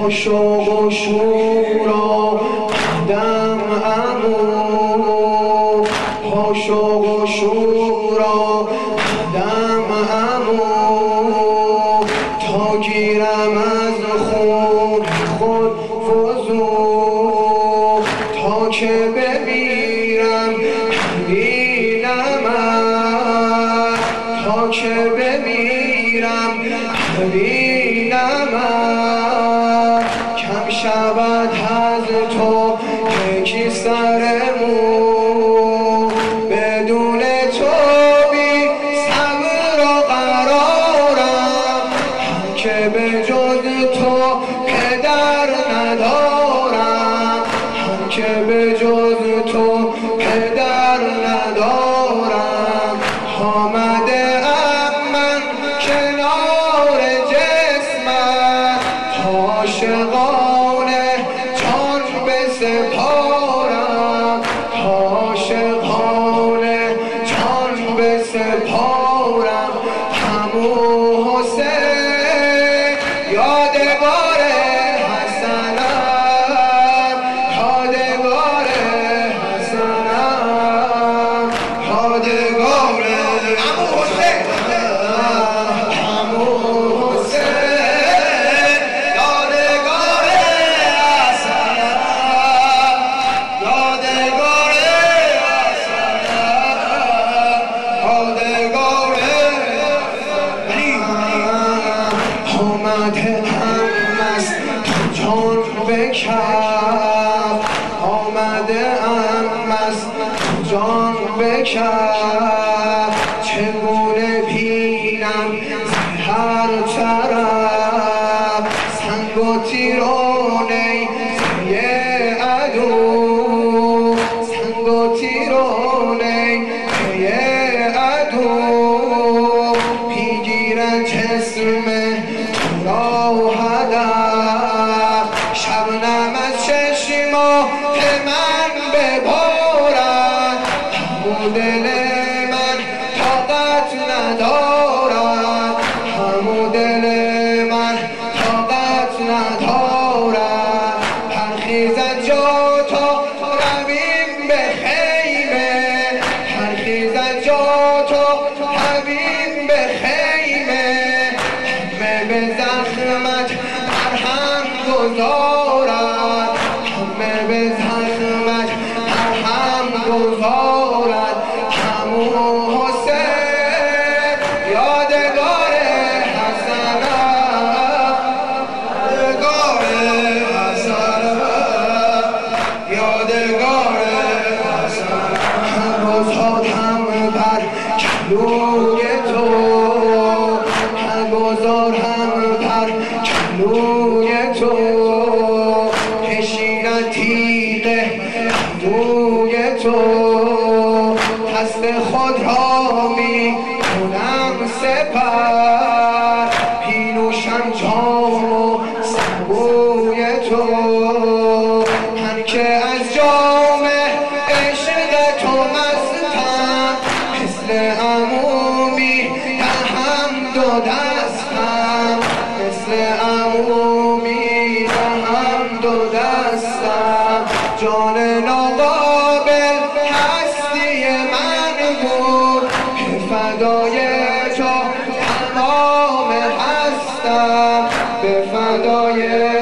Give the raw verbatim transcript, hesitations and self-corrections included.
شوق و شورا دم امو ها شوق و شورا دم امو تا گیرم از خون خود فضو تا که بمیرم بینم تا که بمیرم بینم کم شود از تو یکی سرمو بدون تو بی صبر و قرارم هم که به جز تو پدر ندارم هم که به جز تو پدر ندارم آمده ام من کنار جسمت عاشقانه جان بسپارم عاشقانه جان بسپارم همو حسین یادگار حسنم یادگار حسنم یادگار همو حسین همو حسین یادگار حسنم یادگار آمده ام از جان بکف آمده ام از جان بکف چگونه بینم هر طرف سنگ و تیرانه یه عدو سنگ و تیرانه یه عدو پیگیرن جسم را هدف شبنم از چشمات من ببارد همو دل من طاقت ندارد همو دل من طاقت ندارد پرخیزد جا تا رویم به خیمه پرخیزد جا تا رویم به خیمه همه به زخمت مرهم گذارد همه به زخمت مرهم گذارد همو حسین یادگار حسنم یادگار حسنم یادگار حسنم هر روز هم بر کلوی تو گذارم بر کلوی تو کشیدن تیغ عدوی تو دست خود را می کنم سپر پیلوشم جام و سبوی تو هر که از جام عشق تو مستم مثل عمومی هم دو دستم مثل عمومی هم دو دستم جان ناقابل هستی من بود که فدای تو تمام هستم به فدای